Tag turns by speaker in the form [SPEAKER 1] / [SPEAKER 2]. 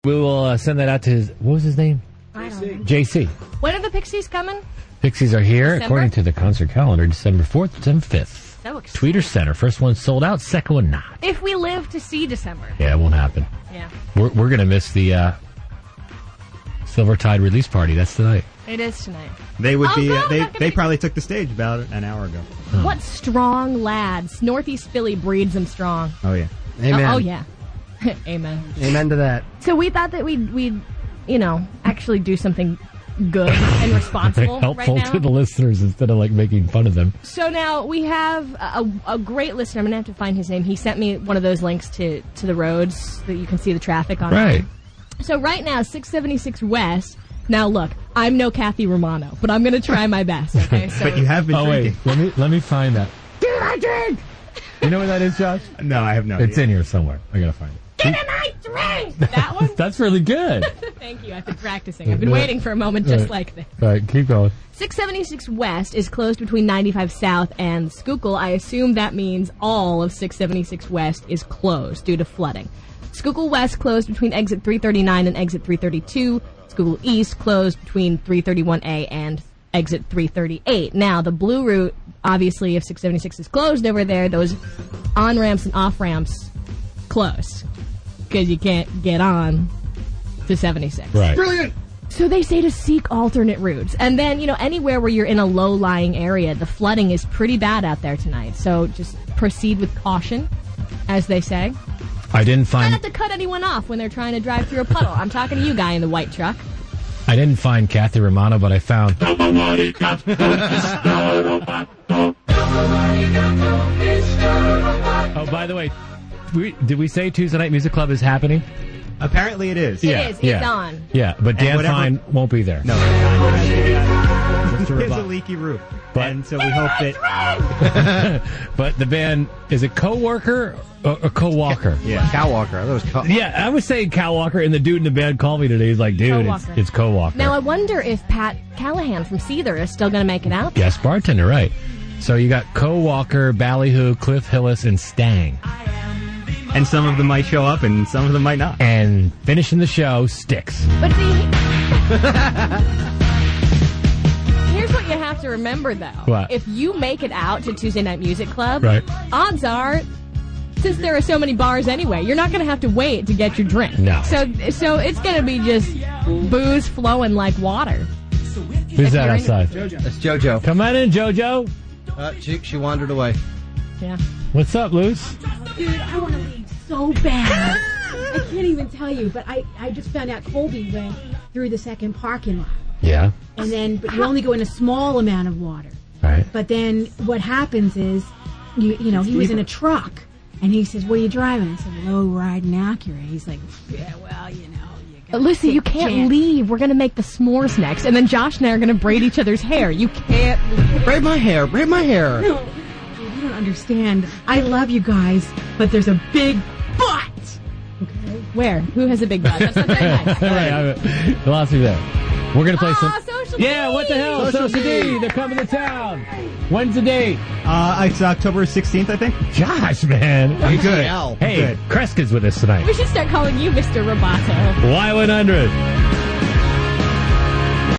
[SPEAKER 1] We will send that out to what was his name?
[SPEAKER 2] I don't know.
[SPEAKER 1] JC.
[SPEAKER 2] When are the Pixies coming?
[SPEAKER 1] Pixies are here,
[SPEAKER 2] December?
[SPEAKER 1] according to the concert calendar, December 4th, December 5th.
[SPEAKER 2] So exciting.
[SPEAKER 1] Tweeter Center. First one sold out, second one not.
[SPEAKER 2] If we live to see December.
[SPEAKER 1] Yeah, it won't happen.
[SPEAKER 2] Yeah.
[SPEAKER 1] We're going to miss the Silvertide release party. That's tonight.
[SPEAKER 2] It is tonight.
[SPEAKER 3] They would be.
[SPEAKER 2] no,
[SPEAKER 3] They probably took the stage about an hour ago.
[SPEAKER 2] What strong lads. Northeast Philly breeds them strong.
[SPEAKER 3] Oh yeah.
[SPEAKER 4] Amen.
[SPEAKER 2] Oh, yeah. Amen.
[SPEAKER 4] Amen to that.
[SPEAKER 2] So we thought that we'd actually do something good and responsible
[SPEAKER 1] Helpful
[SPEAKER 2] right now.
[SPEAKER 1] to the listeners instead of, making fun of them.
[SPEAKER 2] So now we have a great listener. I'm going to have to find his name. He sent me one of those links to the roads that you can see the traffic on.
[SPEAKER 1] Right.
[SPEAKER 2] So right now, 676 West. Now look, I'm no Kathy Romano, but I'm going to try my best. Okay. So
[SPEAKER 3] But you have been drinking.
[SPEAKER 1] Wait. Let me find that. Did I drink? You know what that is, Josh?
[SPEAKER 3] No, I have no
[SPEAKER 1] It's
[SPEAKER 3] idea.
[SPEAKER 1] in here somewhere. I got to find it.
[SPEAKER 2] Didn't I drink? That one?
[SPEAKER 1] That's really good.
[SPEAKER 2] Thank you. I've been practicing. I've been waiting for a moment just like this.
[SPEAKER 1] All right, keep going.
[SPEAKER 2] 676 West is closed between 95 South and Schuylkill. I assume that means all of 676 West is closed due to flooding. Schuylkill West closed between exit 339 and exit 332. Schuylkill East closed between 331A and exit 338. Now, the blue route, obviously, if 676 is closed over there, those on-ramps and off-ramps closed because you can't get on to 76.
[SPEAKER 1] Right.
[SPEAKER 4] Brilliant.
[SPEAKER 2] So they say to seek alternate routes. And then, anywhere where you're in a low-lying area, the flooding is pretty bad out there tonight. So just proceed with caution, as they say.
[SPEAKER 1] I didn't
[SPEAKER 2] Try
[SPEAKER 1] find
[SPEAKER 2] not to cut anyone off when they're trying to drive through a puddle. I'm talking to you, guy in the white truck.
[SPEAKER 1] Kathy Romano, but I found. Oh, by the way, did we say Tuesday Night Music Club is happening?
[SPEAKER 3] Apparently it is.
[SPEAKER 2] It is. It's on.
[SPEAKER 1] Yeah, but Dan Fine won't be there.
[SPEAKER 3] No. It's a leaky roof. And so we hope that...
[SPEAKER 1] But the band, is it Co-Worker or Co-Walker?
[SPEAKER 3] Yeah.
[SPEAKER 4] Cow Walker. That was
[SPEAKER 1] Yeah, I was saying Co-Walker, and the dude in the band called me today. He's like, dude,
[SPEAKER 2] Co-Walker.
[SPEAKER 1] it's Co-Walker.
[SPEAKER 2] Now, I wonder if Pat Callahan from Seether is still going to make it out.
[SPEAKER 1] Yes, bartender, right. So you got Co-Walker, Ballyhoo, Cliff Hillis, and Stang.
[SPEAKER 3] And some of them might show up, and some of them might not.
[SPEAKER 1] And finishing the show, Styx.
[SPEAKER 2] But see, here's what you have to remember, though.
[SPEAKER 1] What?
[SPEAKER 2] If you make it out to Tuesday Night Music Club,
[SPEAKER 1] Right.
[SPEAKER 2] odds are, since there are so many bars anyway, you're not going to have to wait to get your drink.
[SPEAKER 1] No.
[SPEAKER 2] So it's going to be just booze flowing like water.
[SPEAKER 1] Who's that
[SPEAKER 2] you're in-
[SPEAKER 1] outside?
[SPEAKER 4] That's JoJo.
[SPEAKER 1] Come on in, JoJo.
[SPEAKER 4] She wandered away.
[SPEAKER 2] Yeah.
[SPEAKER 1] What's up, Luce?
[SPEAKER 5] Dude, I want to leave so bad. I can't even tell you, but I just found out Colby went through the second parking lot.
[SPEAKER 1] Yeah.
[SPEAKER 5] But you only go in a small amount of water.
[SPEAKER 1] Right.
[SPEAKER 5] But then what happens is, he was in a truck, and he says, "What are you driving?" I said, "Low riding Acura." He's like, "Yeah, well, you gotta
[SPEAKER 2] Listen, you
[SPEAKER 5] take a
[SPEAKER 2] can't
[SPEAKER 5] chance."
[SPEAKER 2] leave. We're going to make the s'mores next. And then Josh and I are going to braid each other's hair. You can't leave.
[SPEAKER 4] Braid my hair. Braid my hair.
[SPEAKER 5] No, dude, you don't understand. I love you guys, but there's a big but.
[SPEAKER 2] Where? Who has a big butt? That's not very nice.
[SPEAKER 1] Right. Lost me there. We're going to play some...
[SPEAKER 2] Social
[SPEAKER 1] Yeah,
[SPEAKER 2] D!
[SPEAKER 1] what the hell? Social D. They're coming to town. When's the date?
[SPEAKER 3] It's October 16th, I think.
[SPEAKER 1] Josh, man.
[SPEAKER 3] I'm good.
[SPEAKER 1] Hey,
[SPEAKER 3] Good.
[SPEAKER 1] Kreska's with us tonight.
[SPEAKER 2] We should start calling you Mr. Roboto.
[SPEAKER 1] Y100.